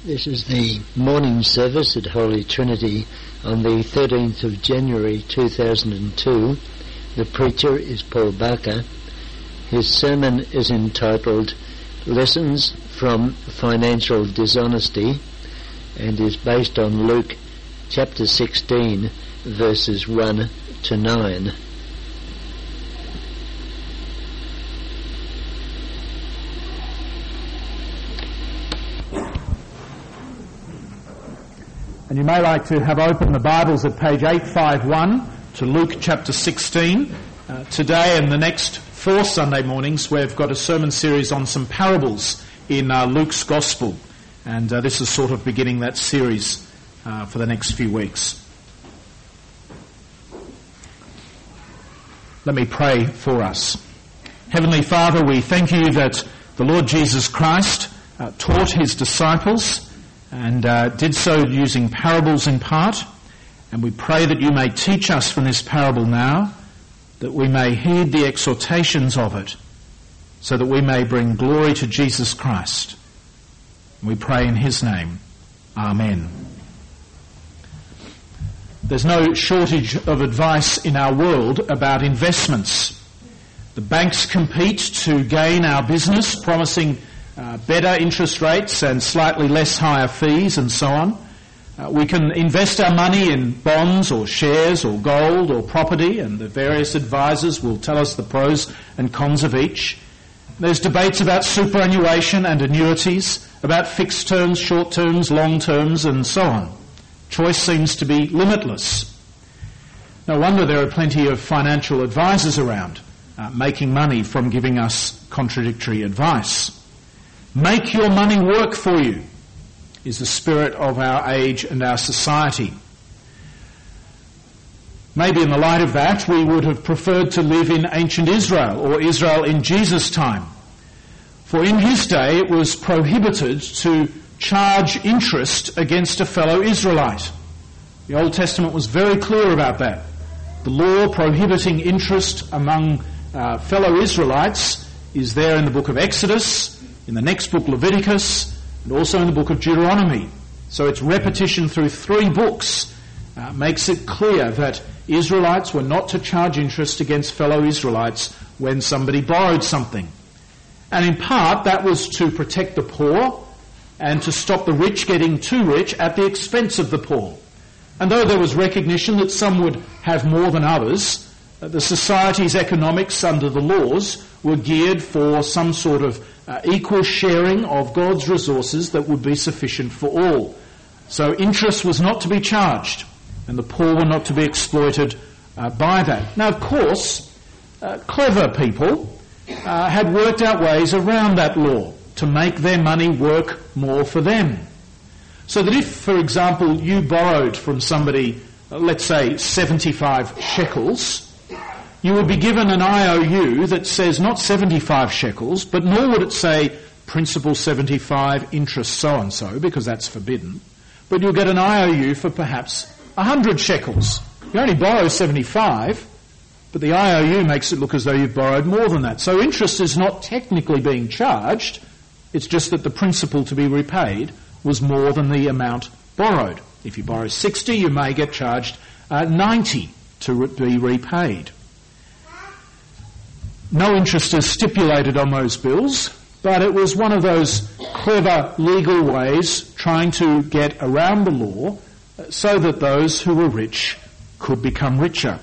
This is the morning service at Holy Trinity on the 13th of January 2002. The preacher is Paul Barker. His sermon is entitled Lessons from Financial Dishonesty and is based on Luke chapter 16 verses 1 to 9. And you may like to have open the Bibles at page 851 to Luke chapter 16. Today and the next 4 Sunday mornings we've got a sermon series on some parables in Luke's Gospel. And this is sort of beginning that series for the next few weeks. Let me pray for us. Heavenly Father, we thank you that the Lord Jesus Christ taught his disciples and did so using parables in part. And we pray that you may teach us from this parable now, that we may heed the exhortations of it, so that we may bring glory to Jesus Christ. And we pray in his name. Amen. There's no shortage of advice in our world about investments. The banks compete to gain our business, promising better interest rates and slightly less higher fees and so on. We can invest our money in bonds or shares or gold or property, and the various advisors will tell us the pros and cons of each. There's debates about superannuation and annuities, about fixed terms, short terms, long terms, and so on. Choice seems to be limitless. No wonder there are plenty of financial advisors around, making money from giving us contradictory advice. Make your money work for you is the spirit of our age and our society. Maybe in the light of that, we would have preferred to live in ancient Israel, or Israel in Jesus' time. For in his day it was prohibited to charge interest against a fellow Israelite. The Old Testament was very clear about that. The law prohibiting interest among fellow Israelites is there in the book of Exodus, in the next book Leviticus, and also in the book of Deuteronomy. So its repetition through 3 books makes it clear that Israelites were not to charge interest against fellow Israelites when somebody borrowed something. And in part that was to protect the poor and to stop the rich getting too rich at the expense of the poor. And though there was recognition that some would have more than others, the society's economics under the laws were geared for some sort of equal sharing of God's resources that would be sufficient for all. So interest was not to be charged, and the poor were not to be exploited by that. Now, of course, clever people had worked out ways around that law to make their money work more for them. So that if, for example, you borrowed from somebody, let's say 75 shekels, you would be given an IOU that says not 75 shekels, but nor would it say principal 75, interest so-and-so, because that's forbidden. But you'll get an IOU for perhaps 100 shekels. You only borrow 75, but the IOU makes it look as though you've borrowed more than that. So interest is not technically being charged, it's just that the principal to be repaid was more than the amount borrowed. If you borrow 60, you may get charged 90 to be repaid. No interest is stipulated on those bills, but it was one of those clever legal ways trying to get around the law so that those who were rich could become richer.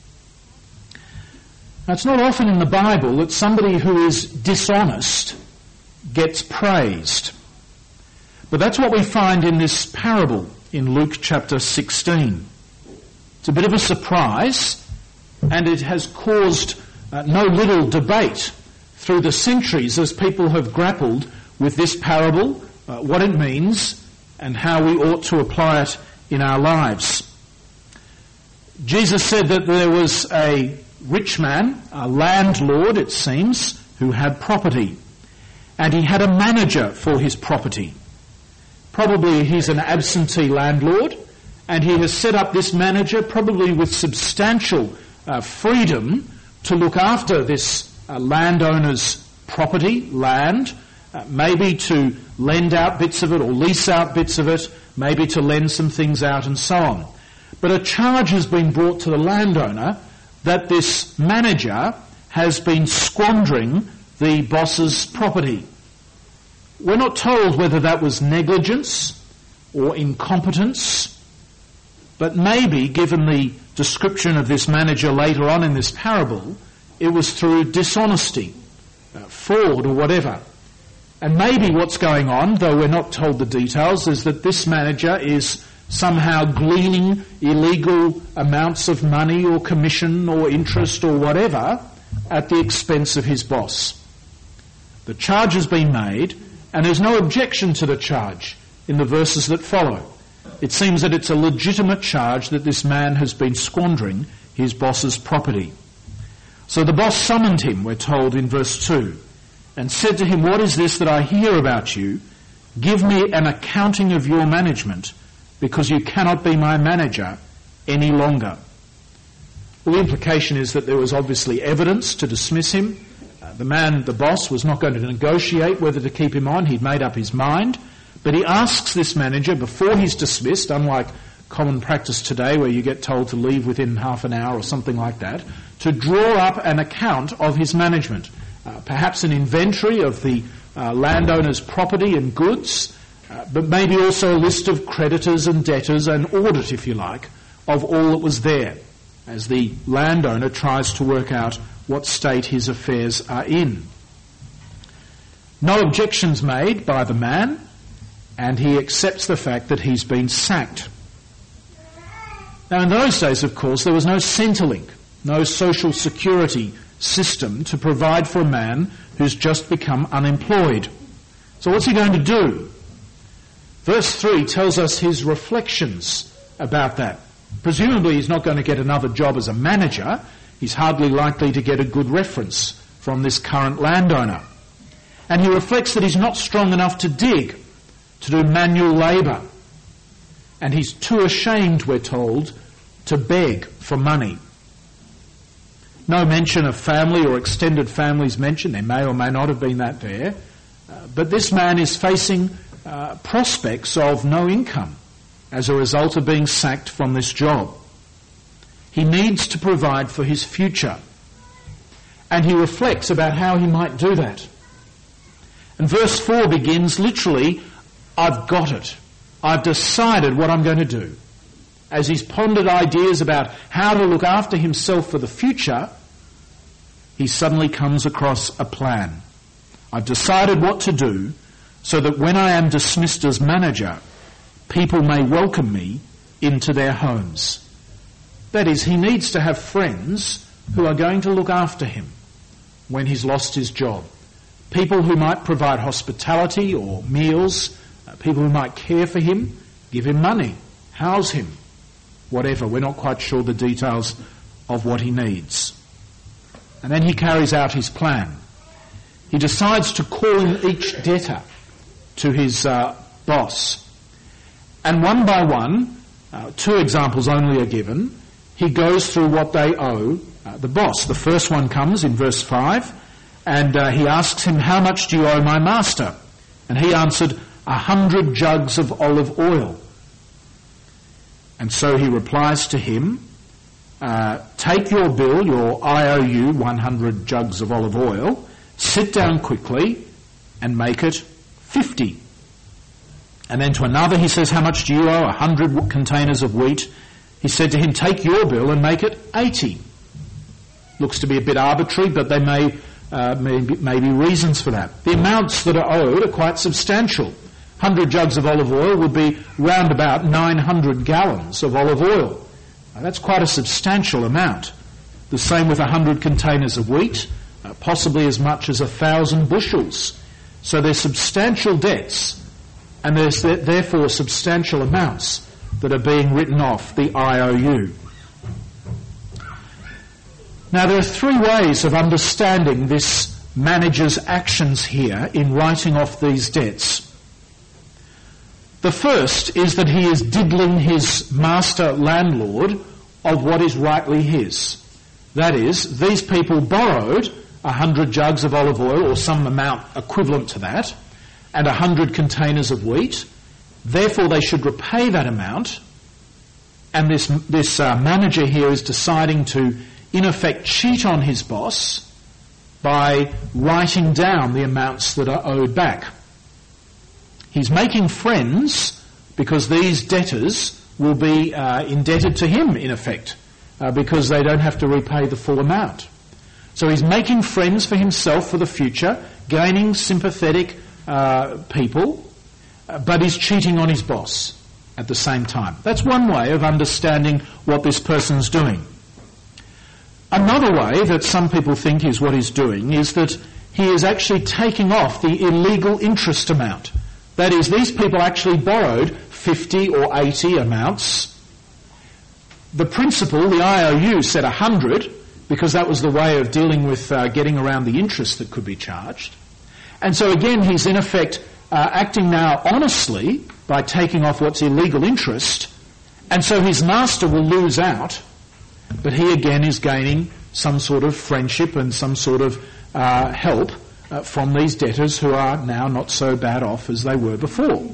Now, it's not often in the Bible that somebody who is dishonest gets praised. But that's what we find in this parable in Luke chapter 16. It's a bit of a surprise, and it has caused no little debate through the centuries as people have grappled with this parable, what it means, and how we ought to apply it in our lives. Jesus said that there was a rich man, a landlord it seems, who had property, and he had a manager for his property. Probably he's an absentee landlord, and he has set up this manager probably with substantial freedom to look after this landowner's property, land, maybe to lend out bits of it or lease out bits of it, maybe to lend some things out and so on. But a charge has been brought to the landowner that this manager has been squandering the boss's property. We're not told whether that was negligence or incompetence, but maybe, given the description of this manager later on in this parable, it was through dishonesty, fraud or whatever. And maybe what's going on, though we're not told the details, is that this manager is somehow gleaning illegal amounts of money or commission or interest or whatever at the expense of his boss. The charge has been made, and there's no objection to the charge in the verses that follow. It seems that it's a legitimate charge that this man has been squandering his boss's property. So the boss summoned him, we're told in verse 2, and said to him, "What is this that I hear about you? Give me an accounting of your management, because you cannot be my manager any longer." Well, the implication is that there was obviously evidence to dismiss him. The boss, was not going to negotiate whether to keep him on. He'd made up his mind. But he asks this manager, before he's dismissed, unlike common practice today where you get told to leave within half an hour or something like that, to draw up an account of his management. Perhaps an inventory of the landowner's property and goods, but maybe also a list of creditors and debtors, an audit, if you like, of all that was there, as the landowner tries to work out what state his affairs are in. No objections made by the man, and he accepts the fact that he's been sacked. Now, in those days, of course, there was no Centrelink, no social security system to provide for a man who's just become unemployed. So what's he going to do? Verse 3 tells us his reflections about that. Presumably he's not going to get another job as a manager. He's hardly likely to get a good reference from this current landowner. And he reflects that he's not strong enough to dig, to do manual labour. And he's too ashamed, we're told, to beg for money. No mention of family or extended families mentioned. There may or may not have been that there. But this man is facing prospects of no income as a result of being sacked from this job. He needs to provide for his future. And he reflects about how he might do that. And verse 4 begins literally, "I've got it. I've decided what I'm going to do." As he's pondered ideas about how to look after himself for the future, he suddenly comes across a plan. "I've decided what to do so that when I am dismissed as manager, people may welcome me into their homes." That is, he needs to have friends who are going to look after him when he's lost his job. People who might provide hospitality or meals, people who might care for him, give him money, house him, whatever. We're not quite sure the details of what he needs. And then he carries out his plan. He decides to call in each debtor to his boss. And one by one, 2 examples only are given, he goes through what they owe the boss. The first one comes in verse 5, and he asks him, "How much do you owe my master?" And he answered, 100 jugs of olive oil. And so he replies to him, "Take your bill, your IOU, 100 jugs of olive oil, sit down quickly and make it 50. And then to another he says, "How much do you owe?" 100 containers of wheat. He said to him, "Take your bill and make it 80. Looks to be a bit arbitrary, but there may be reasons for that. The amounts that are owed are quite substantial. 100 jugs of olive oil would be round about 900 gallons of olive oil. Now, that's quite a substantial amount. The same with 100 containers of wheat, possibly as much as 1,000 bushels. So there's substantial debts, and there's therefore substantial amounts that are being written off the IOU. Now there are 3 ways of understanding this manager's actions here in writing off these debts. The first is that he is diddling his master landlord of what is rightly his. That is, these people borrowed 100 jugs of olive oil or some amount equivalent to that, and 100 containers of wheat. Therefore, they should repay that amount. And this manager here is deciding to, in effect, cheat on his boss by writing down the amounts that are owed back. He's making friends because these debtors will be indebted to him, in effect, because they don't have to repay the full amount. So he's making friends for himself for the future, gaining sympathetic people, but he's cheating on his boss at the same time. That's one way of understanding what this person's doing. Another way that some people think is what he's doing is that he is actually taking off the illegal interest amount. That is, these people actually borrowed 50 or 80 amounts. The principal, the IOU, said 100 because that was the way of dealing with getting around the interest that could be charged. And so again, he's in effect acting now honestly by taking off what's illegal interest, and so his master will lose out, but he again is gaining some sort of friendship and some sort of help from these debtors who are now not so bad off as they were before.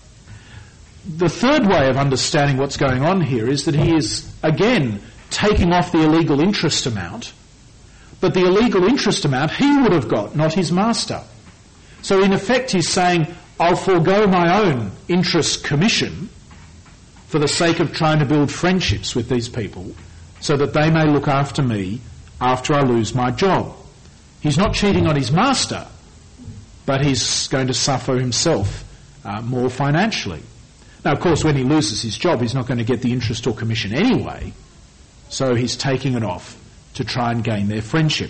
The third way of understanding what's going on here is that he is again taking off the illegal interest amount, but the illegal interest amount he would have got, not his master. So in effect he's saying, I'll forego my own interest commission for the sake of trying to build friendships with these people so that they may look after me after I lose my job. He's not cheating on his master, but he's going to suffer himself more financially. Now, of course, when he loses his job, he's not going to get the interest or commission anyway, so he's taking it off to try and gain their friendship.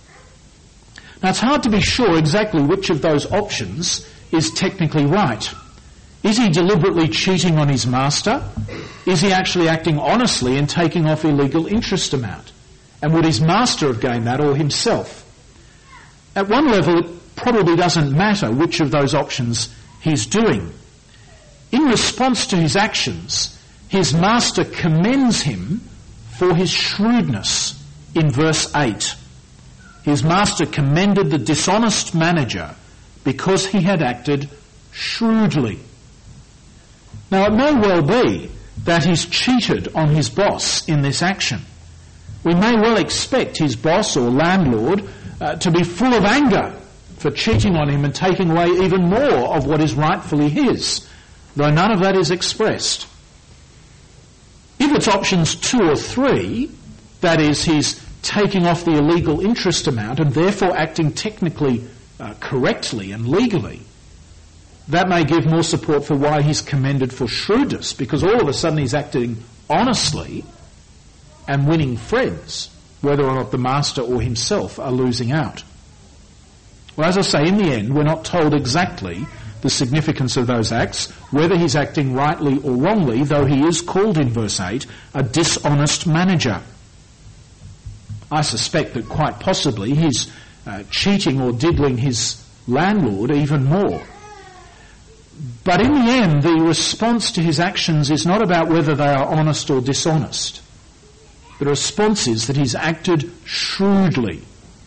Now, it's hard to be sure exactly which of those options is technically right. Is he deliberately cheating on his master? Is he actually acting honestly and taking off illegal interest amount? And would his master have gained that or himself? At one level, it probably doesn't matter which of those options he's doing. In response to his actions, his master commends him for his shrewdness in verse 8. His master commended the dishonest manager because he had acted shrewdly. Now, it may well be that he's cheated on his boss in this action. We may well expect his boss or landlord to be full of anger for cheating on him and taking away even more of what is rightfully his, though none of that is expressed. If it's options 2 or 3, that is, he's taking off the illegal interest amount and therefore acting technically correctly and legally, that may give more support for why he's commended for shrewdness, because all of a sudden he's acting honestly and winning friends, whether or not the master or himself are losing out. Well, as I say, in the end, we're not told exactly the significance of those acts, whether he's acting rightly or wrongly, though he is called in verse 8 a dishonest manager. I suspect that quite possibly he's cheating or diddling his landlord even more. But in the end, the response to his actions is not about whether they are honest or dishonest. The response is that he's acted shrewdly,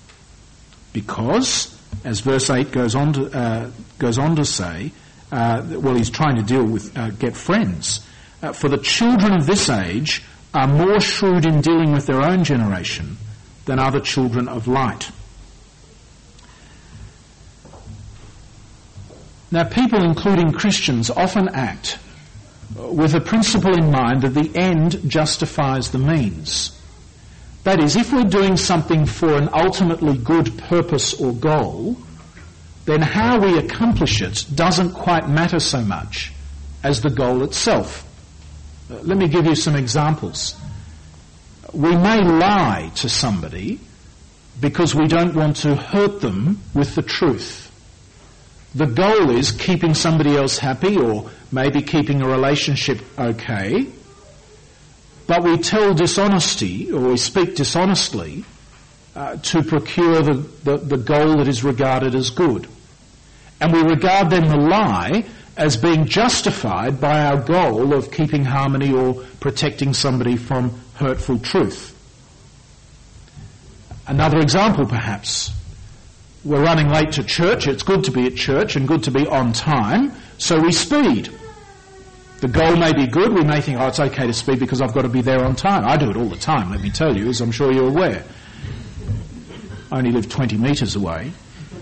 because, as verse 8 goes on to say, he's trying to deal with get friends. For the children of this age are more shrewd in dealing with their own generation than are the children of light. Now, people, including Christians, often act with a principle in mind that the end justifies the means. That is, if we're doing something for an ultimately good purpose or goal, then how we accomplish it doesn't quite matter so much as the goal itself. Let me give you some examples. We may lie to somebody because we don't want to hurt them with the truth. The goal is keeping somebody else happy, or maybe keeping a relationship okay, but we tell dishonesty, or we speak dishonestly to procure the goal that is regarded as good. And we regard then the lie as being justified by our goal of keeping harmony or protecting somebody from hurtful truth. Another example, perhaps. we're running late to church. It's good to be at church and good to be on time, so we speed. The goal may be good. We may think, it's okay to speed because I've got to be there on time. I do it all the time, let me tell you, as I'm sure you're aware. I only live 20 metres away.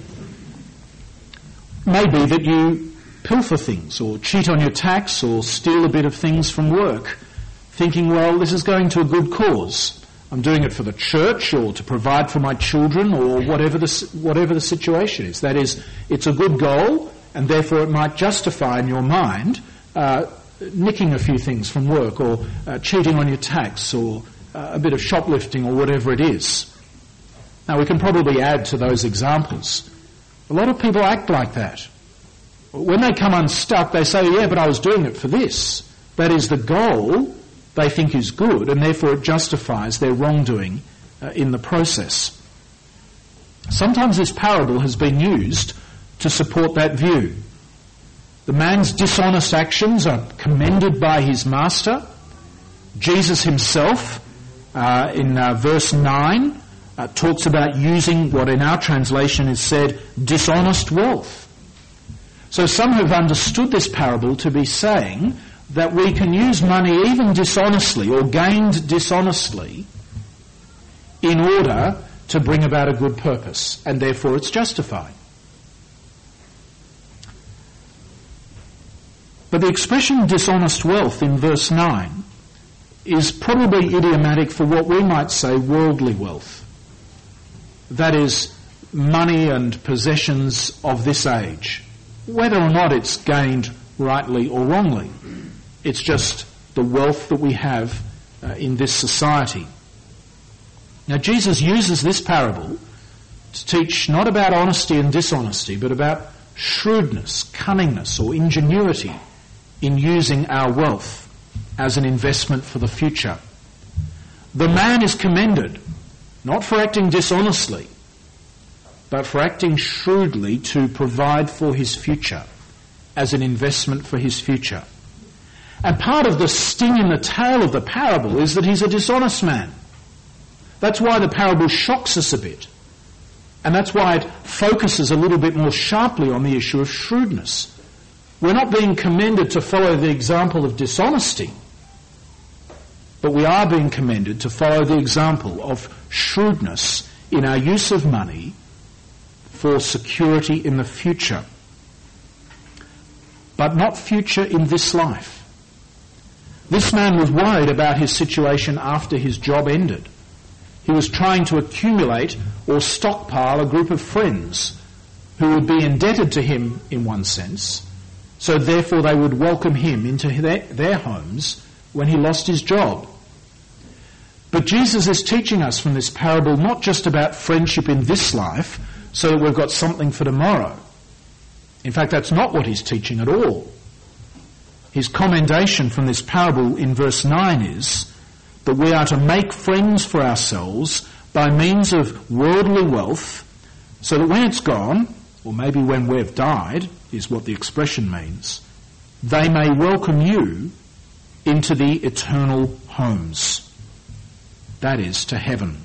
Maybe that you pilfer things or cheat on your tax or steal a bit of things from work, thinking, well, this is going to a good cause. I'm doing it for the church or to provide for my children or whatever the situation is. That is, it's a good goal and therefore it might justify in your mind nicking a few things from work or cheating on your tax or a bit of shoplifting or whatever it is. Now we can probably add to those examples. A lot of people act like that. When they come unstuck, they say, yeah, but I was doing it for this. That is, the goal they think is good, and therefore it justifies their wrongdoing in the process. Sometimes this parable has been used to support that view. The man's dishonest actions are commended by his master. Jesus himself, in verse 9, talks about using what in our translation is said, dishonest wealth. So some have understood this parable to be saying that we can use money even dishonestly or gained dishonestly in order to bring about a good purpose, and therefore it's justified. But the expression dishonest wealth in verse 9 is probably idiomatic for what we might say worldly wealth. That is, money and possessions of this age, whether or not it's gained rightly or wrongly. It's just the wealth that we have in this society. Now Jesus uses this parable to teach not about honesty and dishonesty, but about shrewdness, cunningness or ingenuity in using our wealth as an investment for the future. The man is commended not for acting dishonestly, but for acting shrewdly to provide for his future as an investment for his future. And part of the sting in the tail of the parable is that he's a dishonest man. That's why the parable shocks us a bit. And that's why it focuses a little bit more sharply on the issue of shrewdness. We're not being commended to follow the example of dishonesty, but we are being commended to follow the example of shrewdness in our use of money for security in the future. But not future in this life. This man was worried about his situation after his job ended. He was trying to accumulate or stockpile a group of friends who would be indebted to him in one sense, so therefore they would welcome him into their homes when he lost his job. But Jesus is teaching us from this parable not just about friendship in this life so that we've got something for tomorrow. In fact, that's not what he's teaching at all. His commendation from this parable in verse 9 is that we are to make friends for ourselves by means of worldly wealth, so that when it's gone, or maybe when we've died, is what the expression means, they may welcome you into the eternal homes. That is, to heaven.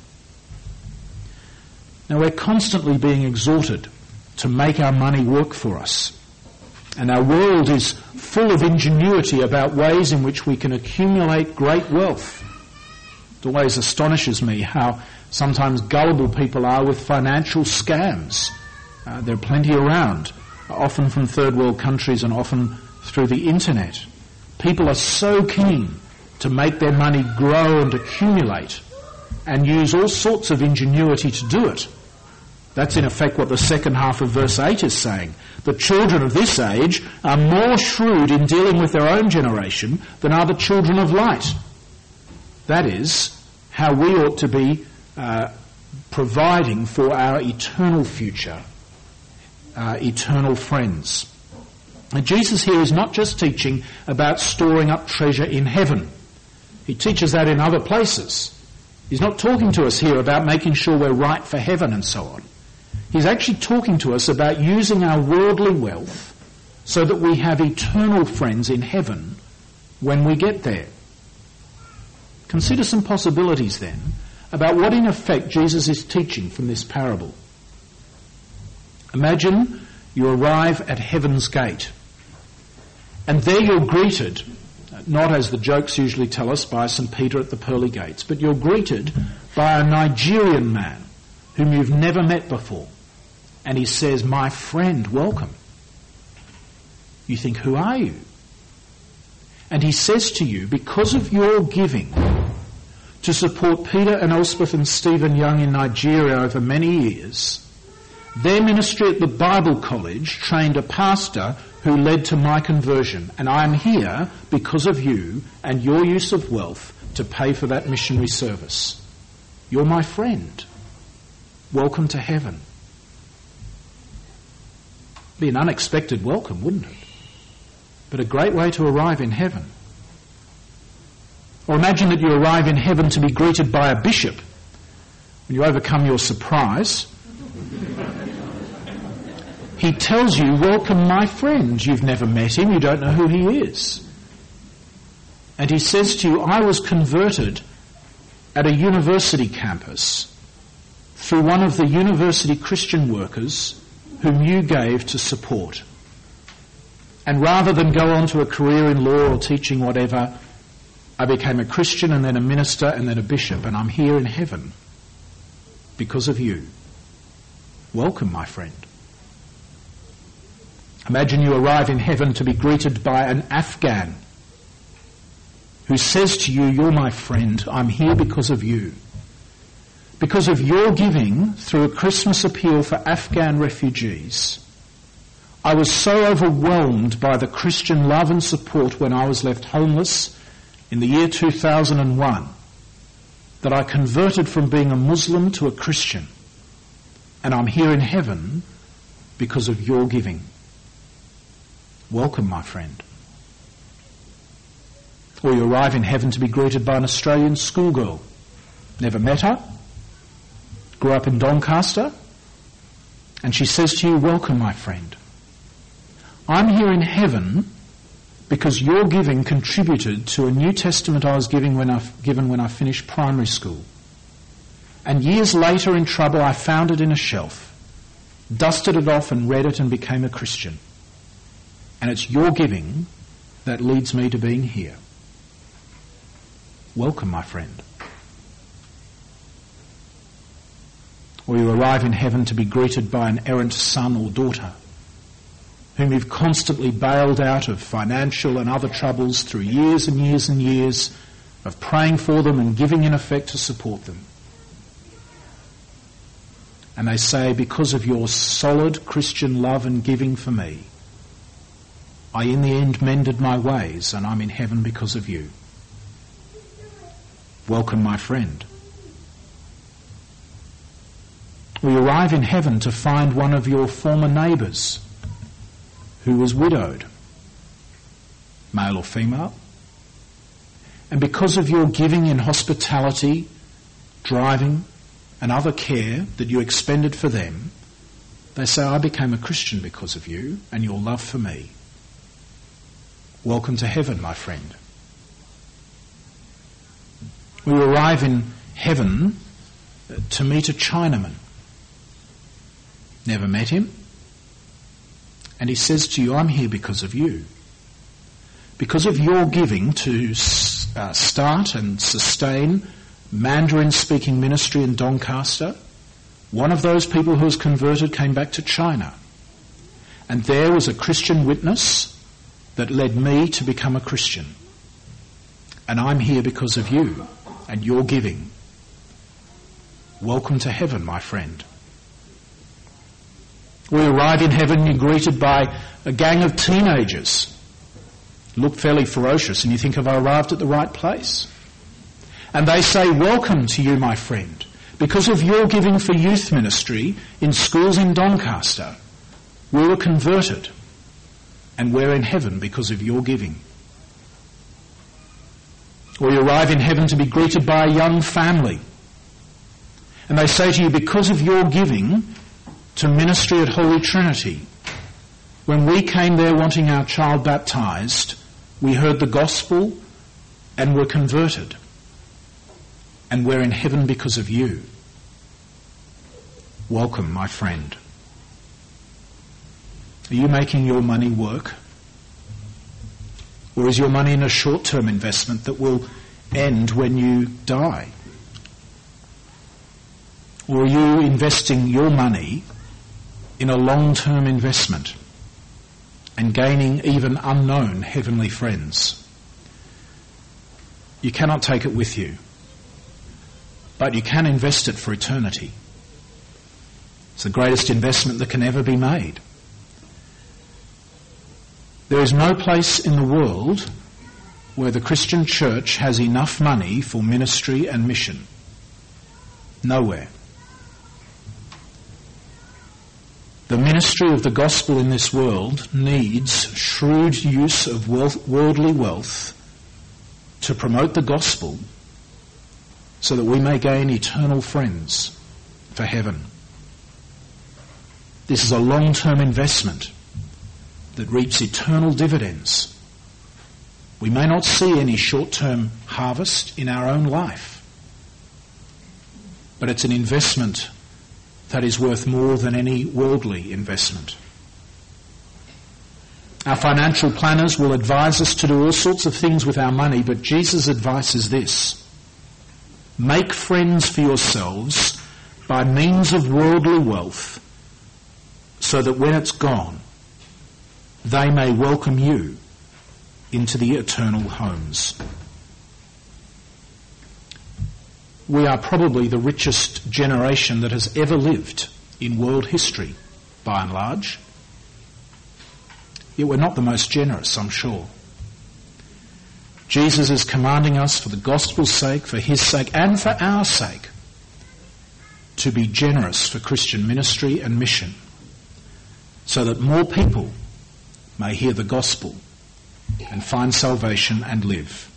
Now we're constantly being exhorted to make our money work for us. And our world is full of ingenuity about ways in which we can accumulate great wealth. It always astonishes me how sometimes gullible people are with financial scams. There are plenty around, often from third world countries and often through the internet. People are so keen to make their money grow and accumulate and use all sorts of ingenuity to do it. That's in effect what the second half of verse 8 is saying. The children of this age are more shrewd in dealing with their own generation than are the children of light. That is how we ought to be providing for our eternal future, our eternal friends. And Jesus here is not just teaching about storing up treasure in heaven. He teaches that in other places. He's not talking to us here about making sure we're right for heaven and so on. He's actually talking to us about using our worldly wealth so that we have eternal friends in heaven when we get there. Consider some possibilities then about what in effect Jesus is teaching from this parable. Imagine you arrive at Heaven's Gate, and there you're greeted, not as the jokes usually tell us, by St. Peter at the pearly gates, but you're greeted by a Nigerian man whom you've never met before. And he says, "My friend, welcome." You think, who are you? And he says to you, because of your giving to support Peter and Elspeth and Stephen Young in Nigeria over many years, their ministry at the Bible College trained a pastor who led to my conversion, and I am here because of you and your use of wealth to pay for that missionary service. You're my friend. Welcome to heaven. Be an unexpected welcome, wouldn't it? But a great way to arrive in heaven. Or imagine that you arrive in heaven to be greeted by a bishop. When you overcome your surprise, he tells you, "Welcome, my friend." You've never met him, you don't know who he is. And he says to you, "I was converted at a university campus through one of the university Christian workers whom you gave to support. And rather than go on to a career in law or teaching whatever, I became a Christian and then a minister and then a bishop, and I'm here in heaven because of you. Welcome, my friend." Imagine you arrive in heaven to be greeted by an Afghan who says to you, "You're my friend, I'm here because of you. Because of your giving through a Christmas appeal for Afghan refugees, I was so overwhelmed by the Christian love and support when I was left homeless in the year 2001 that I converted from being a Muslim to a Christian, and I'm here in heaven because of your giving. Welcome, my friend." Or you arrive in heaven to be greeted by an Australian schoolgirl. Never met her, grew up in Doncaster, and she says to you, "Welcome, my friend. I'm here in heaven because your giving contributed to a New Testament I was given when I finished primary school. And years later in trouble I found it in a shelf, dusted it off and read it and became a Christian. And it's your giving that leads me to being here. Welcome, my friend." Or you arrive in heaven to be greeted by an errant son or daughter whom you've constantly bailed out of financial and other troubles through years and years and years of praying for them and giving in effect to support them. And they say, "Because of your solid Christian love and giving for me, I in the end mended my ways and I'm in heaven because of you. Welcome, my friend." We arrive in heaven to find one of your former neighbours who was widowed, male or female, and because of your giving in hospitality, driving and other care that you expended for them, they say, "I became a Christian because of you and your love for me. Welcome to heaven, my friend." We arrive in heaven to meet a Chinaman. Never met him. And he says to you, "I'm here because of you. Because of your giving to start and sustain Mandarin-speaking ministry in Doncaster, one of those people who was converted came back to China. And there was a Christian witness that led me to become a Christian. And I'm here because of you and your giving. Welcome to heaven, my friend." We arrive in heaven and you're greeted by a gang of teenagers. Look fairly ferocious and you think, have I arrived at the right place? And they say, "Welcome to you, my friend. Because of your giving for youth ministry in schools in Doncaster, we were converted and we're in heaven because of your giving." Or you arrive in heaven to be greeted by a young family. And they say to you, "Because of your giving to ministry at Holy Trinity, when we came there wanting our child baptised, we heard the gospel and were converted. And we're in heaven because of you. Welcome, my friend." Are you making your money work? Or is your money in a short-term investment that will end when you die? Or are you investing your money in a long-term investment and gaining even unknown heavenly friends? You cannot take it with you, but you can invest it for eternity. It's the greatest investment that can ever be made. There is no place in the world where the Christian church has enough money for ministry and mission. Nowhere. The ministry of the gospel in this world needs shrewd use of worldly wealth to promote the gospel so that we may gain eternal friends for heaven. This is a long-term investment that reaps eternal dividends. We may not see any short-term harvest in our own life, but it's an investment that is worth more than any worldly investment. Our financial planners will advise us to do all sorts of things with our money, but Jesus' advice is this: make friends for yourselves by means of worldly wealth, so that when it's gone, they may welcome you into the eternal homes. We are probably the richest generation that has ever lived in world history, by and large. Yet we're not the most generous, I'm sure. Jesus is commanding us, for the gospel's sake, for his sake, and for our sake, to be generous for Christian ministry and mission, so that more people may hear the gospel and find salvation and live.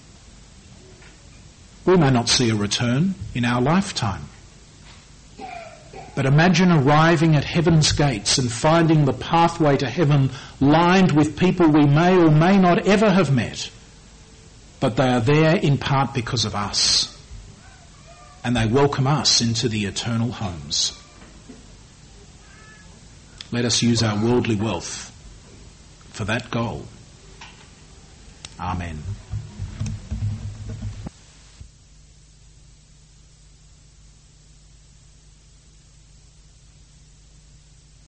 We may not see a return in our lifetime, but imagine arriving at heaven's gates and finding the pathway to heaven lined with people we may or may not ever have met, but they are there in part because of us, and they welcome us into the eternal homes. Let us use our worldly wealth for that goal. Amen.